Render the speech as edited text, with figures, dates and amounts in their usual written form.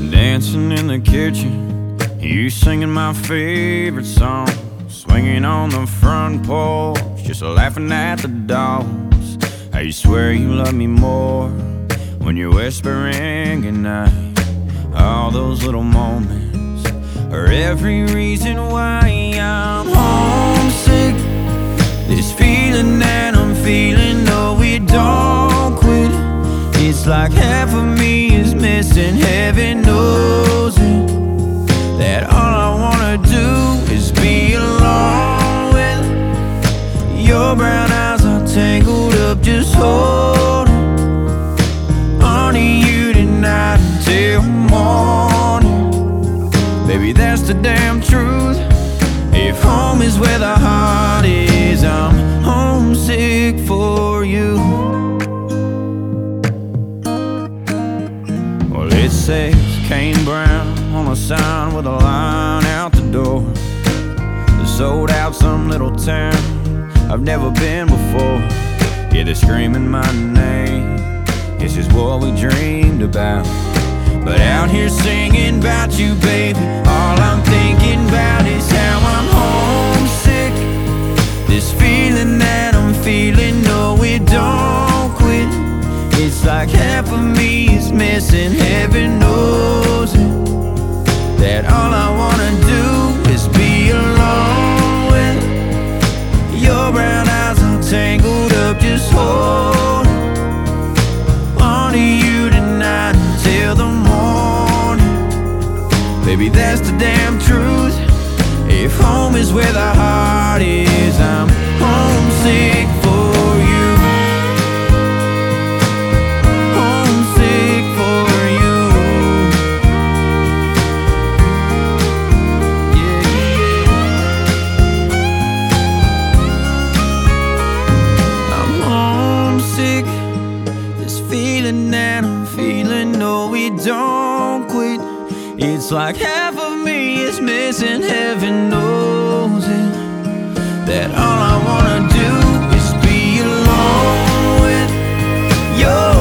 Dancing in the kitchen, you singing my favorite song, swinging on the front porch, just laughing at the dogs. How you swear you love me more when you're whispering goodnight. All those little moments are every reason why I'm homesick. This feeling that I'm feeling, no, it don't quit. It's like half of me is missing, heaven knows it. That all I wanna do is be alone with your brown eyes all tangled up, just holding on to you tonight until morning. Baby, that's the damn truth. If home is where the heart is, I'm homesick for you. Well, it says Kane Brown on a sign with a line out the door. They sold out some little town I've never been before. Yeah, they're screaming my name, this is what we dreamed about. But out here singing about you, baby, all I'm thinking about is how I'm homesick. This feeling that I'm feeling, no, it don't quit. It's like half of me is missing, heaven knows it. That all I wanna do is be alone with your brown eyes all tangled up, just hold on to you tonight until the morning. Baby, that's the damn truth. If home is where the heart is, I'm homesick for you. Homesick for you. Yeah, yeah. I'm homesick. This feeling that I'm feeling, no, it don't quit. It's like half of me is missing, heaven knows it. That all I wanna do is be alone with your